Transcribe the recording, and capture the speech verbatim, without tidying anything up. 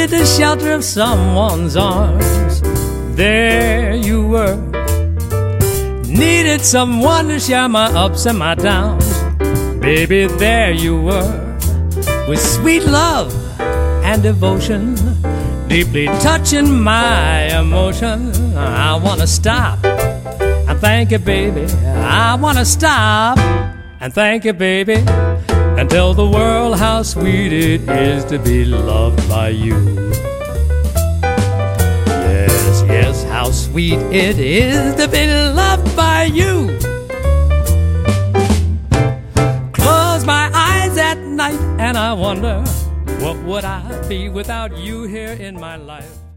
needed the shelter of someone's arms. There you were. Needed someone to share my ups and my downs. Baby, there you were, with sweet love and devotion, deeply touching my emotion. I wanna stop and thank you, baby. I wanna stop and thank you, baby, and tell the world how sweet it is to be loved by you. Yes, yes, how sweet it is to be loved by you. Close my eyes at night and I wonder, what would I be without you here in my life?